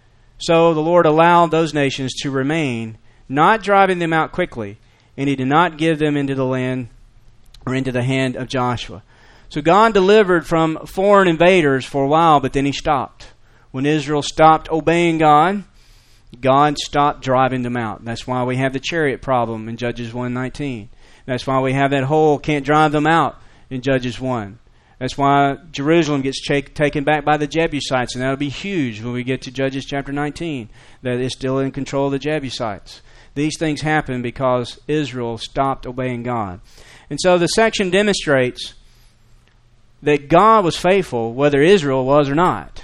So the Lord allowed those nations to remain, not driving them out quickly, and He did not give them into the land or into the hand of Joshua. So God delivered from foreign invaders for a while, but then He stopped. When Israel stopped obeying God, God stopped driving them out. That's why we have the chariot problem in Judges one nineteen. That's why we have that whole can't drive them out in Judges one. That's why Jerusalem gets ch- taken back by the Jebusites, and that'll be huge when we get to Judges chapter nineteen, that it's still in control of the Jebusites. These things happen because Israel stopped obeying God. And so the section demonstrates that God was faithful whether Israel was or not.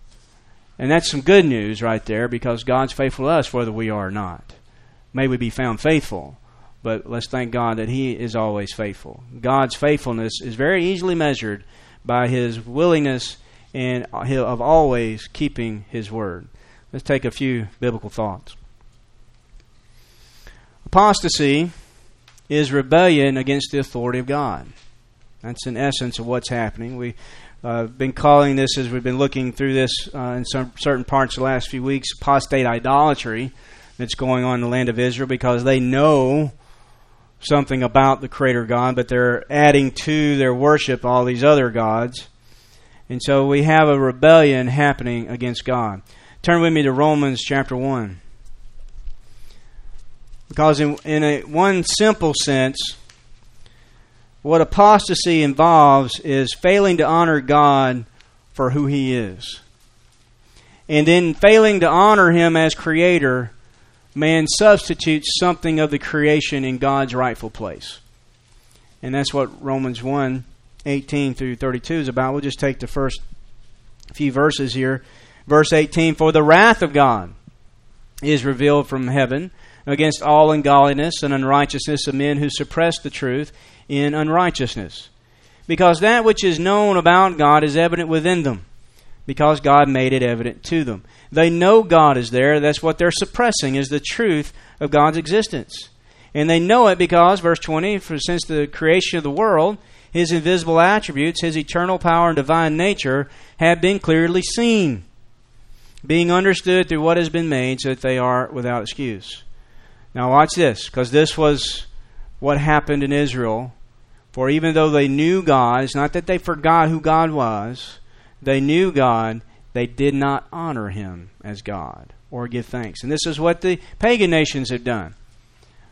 And that's some good news right there, because God's faithful to us whether we are or not. May we be found faithful, but let's thank God that He is always faithful. God's faithfulness is very easily measured by His willingness and of always keeping His word. Let's take a few biblical thoughts. Apostasy is rebellion against the authority of God. That's in essence of what's happening. We've uh, been calling this, as we've been looking through this uh, in some certain parts of the last few weeks, apostate idolatry that's going on in the land of Israel, because they know something about the Creator God, but they're adding to their worship all these other gods. And so we have a rebellion happening against God. Turn with me to Romans chapter one. Because in, in a one simple sense, what apostasy involves is failing to honor God for who He is. And then failing to honor Him as Creator, man substitutes something of the creation in God's rightful place. And that's what Romans one, eighteen through thirty-two is about. We'll just take the first few verses here. Verse eighteen, for the wrath of God is revealed from heaven against all ungodliness and unrighteousness of men who suppress the truth in unrighteousness. Because that which is known about God is evident within them, because God made it evident to them. They know God is there. That's what they're suppressing, is the truth of God's existence. And they know it because, verse twenty, for since the creation of the world, His invisible attributes, His eternal power and divine nature have been clearly seen, being understood through what has been made, so that they are without excuse. Now watch this, because this was what happened in Israel. For even though they knew God, it's not that they forgot who God was. They knew God. They did not honor Him as God or give thanks. And this is what the pagan nations have done.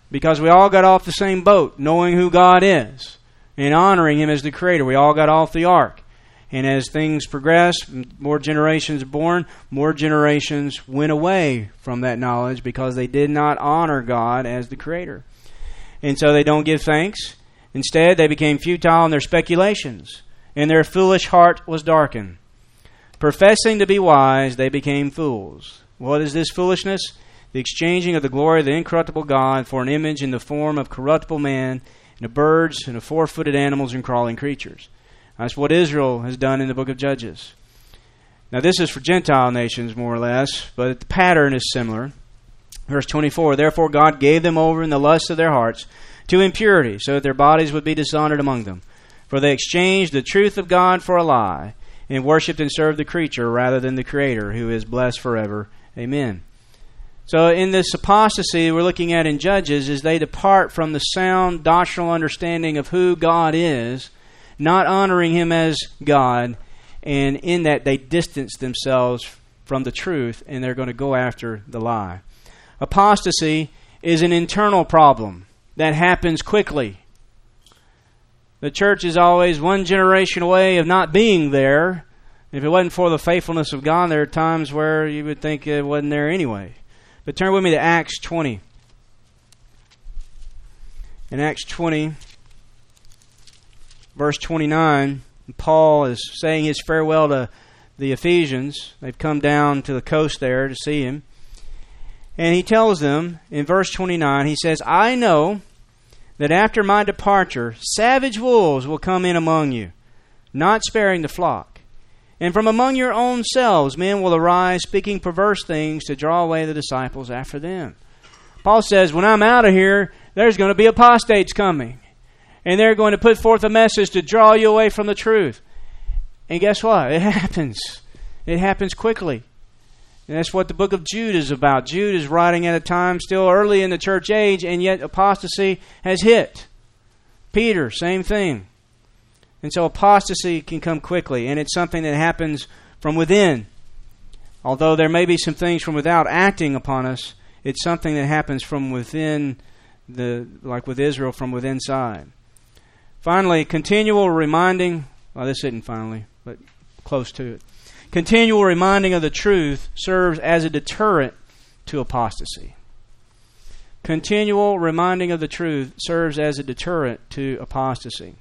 Because we all got off the same boat, knowing who God is and honoring Him as the Creator. We all got off the ark. And as things progress, more generations are born, more generations went away from that knowledge because they did not honor God as the Creator. And so they don't give thanks. Instead, they became futile in their speculations, and their foolish heart was darkened. Professing to be wise, they became fools. What is this foolishness? The exchanging of the glory of the incorruptible God for an image in the form of corruptible man, and of birds, and of four-footed animals, and crawling creatures. That's what Israel has done in the book of Judges. Now this is for Gentile nations, more or less, but the pattern is similar. Verse twenty-four, therefore God gave them over in the lust of their hearts to impurity, so that their bodies would be dishonored among them. For they exchanged the truth of God for a lie, and worshipped and served the creature rather than the Creator, who is blessed forever. Amen. So in this apostasy we're looking at in Judges, is they depart from the sound doctrinal understanding of who God is, not honoring Him as God, and in that they distance themselves from the truth, and they're going to go after the lie. Apostasy is an internal problem that happens quickly. The church is always one generation away of not being there. If it wasn't for the faithfulness of God, there are times where you would think it wasn't there anyway. But turn with me to Acts twenty. In Acts twenty, verse twenty-nine, Paul is saying his farewell to the Ephesians. They've come down to the coast there to see him. And he tells them, in verse twenty-nine, he says, I know that after my departure, savage wolves will come in among you, not sparing the flock. And from among your own selves men will arise, speaking perverse things to draw away the disciples after them. Paul says, when I'm out of here, there's going to be apostates coming. And they're going to put forth a message to draw you away from the truth. And guess what? It happens. It happens quickly. And that's what the book of Jude is about. Jude is writing at a time still early in the church age, and yet apostasy has hit. Peter, same thing. And so apostasy can come quickly, and it's something that happens from within. Although there may be some things from without acting upon us, it's something that happens from within, the like with Israel, from within inside. Finally, continual reminding, well, this isn't finally, but close to it. Continual reminding of the truth serves as a deterrent to apostasy. Continual reminding of the truth serves as a deterrent to apostasy.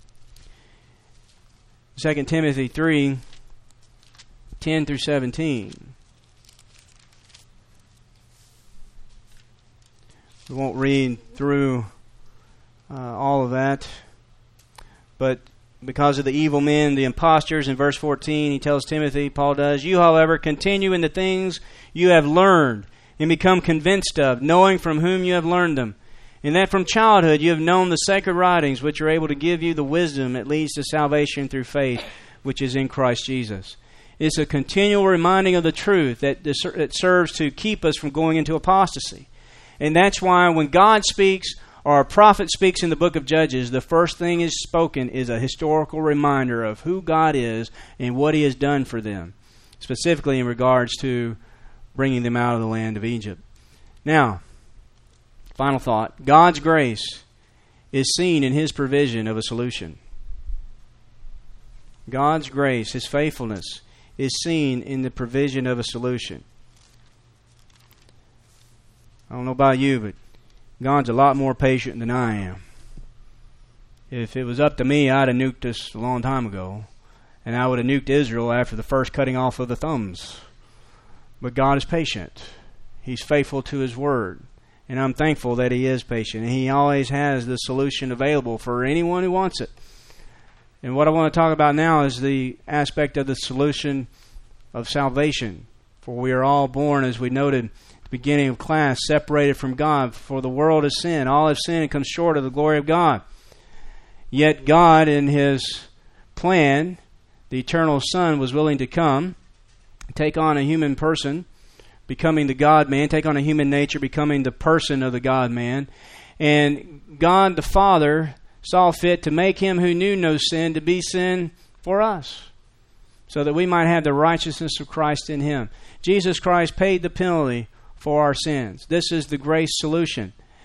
Second Timothy three, ten through seventeen. We won't read through uh, all of that, but because of the evil men, the impostors, in verse fourteen, he tells Timothy, Paul does, you, however, continue in the things you have learned and become convinced of, knowing from whom you have learned them, and that from childhood you have known the sacred writings, which are able to give you the wisdom that leads to salvation through faith, which is in Christ Jesus. It's a continual reminding of the truth that that serves to keep us from going into apostasy. And that's why when God speaks, or a prophet speaks in the book of Judges, the first thing is spoken is a historical reminder of who God is and what He has done for them, specifically in regards to bringing them out of the land of Egypt. Now, final thought. God's grace is seen in His provision of a solution. God's grace, His faithfulness, is seen in the provision of a solution. I don't know about you, but God's a lot more patient than I am. If it was up to me, I'd have nuked us a long time ago. And I would have nuked Israel after the first cutting off of the thumbs. But God is patient. He's faithful to His word. And I'm thankful that He is patient. And He always has the solution available for anyone who wants it. And what I want to talk about now is the aspect of the solution of salvation. For we are all born, as we noted at the beginning of class, separated from God. For the world is sin. All have sinned and come short of the glory of God. Yet God, in His plan, the eternal Son, was willing to come, take on a human person, becoming the God-man, take on a human nature, becoming the person of the God-man. And God the Father saw fit to make Him who knew no sin to be sin for us, so that we might have the righteousness of Christ in Him. Jesus Christ paid the penalty for our sins. This is the grace solution.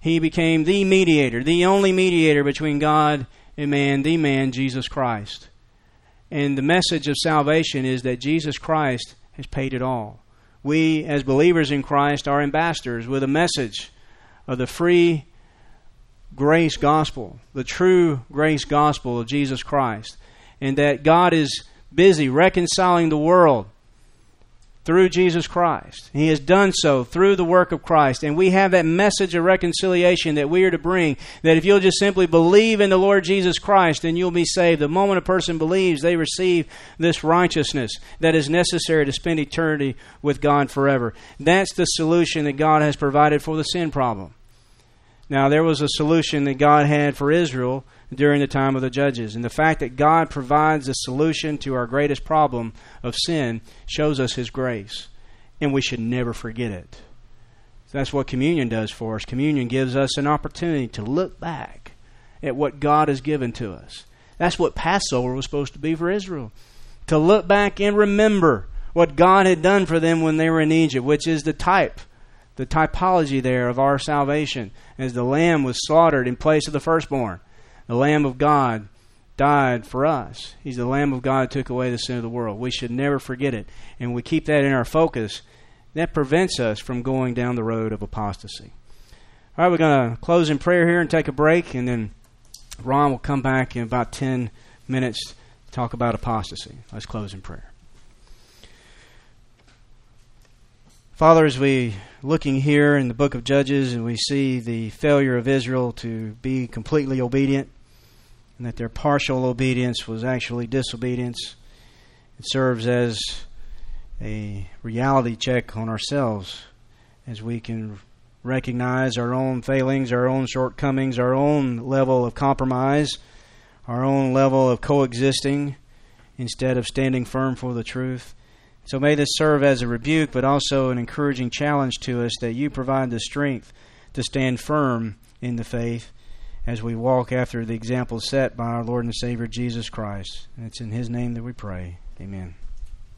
He became the mediator, the only mediator between God and man, the man, Jesus Christ. And the message of salvation is that Jesus Christ has paid it all. We, as believers in Christ, are ambassadors with a message of the free grace gospel, the true grace gospel of Jesus Christ, and that God is busy reconciling the world through Jesus Christ. He has done so through the work of Christ. And we have that message of reconciliation that we are to bring, that if you'll just simply believe in the Lord Jesus Christ, then you'll be saved. The moment a person believes, they receive this righteousness that is necessary to spend eternity with God forever. That's the solution that God has provided for the sin problem. Now, there was a solution that God had for Israel during the time of the judges. And the fact that God provides a solution to our greatest problem of sin shows us His grace. And we should never forget it. That's what communion does for us. Communion gives us an opportunity to look back at what God has given to us. That's what Passover was supposed to be for Israel. To look back and remember what God had done for them when they were in Egypt, which is the type, the typology there of our salvation, as the lamb was slaughtered in place of the firstborn. The Lamb of God died for us. He's the Lamb of God who took away the sin of the world. We should never forget it. And we keep that in our focus. That prevents us from going down the road of apostasy. All right, we're going to close in prayer here and take a break. And then Ron will come back in about ten minutes to talk about apostasy. Let's close in prayer. Father, as we looking here in the book of Judges and we see the failure of Israel to be completely obedient, and that their partial obedience was actually disobedience, it serves as a reality check on ourselves as we can recognize our own failings, our own shortcomings, our own level of compromise, our own level of coexisting instead of standing firm for the truth. So may this serve as a rebuke, but also an encouraging challenge to us that you provide the strength to stand firm in the faith as we walk after the example set by our Lord and Savior Jesus Christ. And it's in His name that we pray. Amen.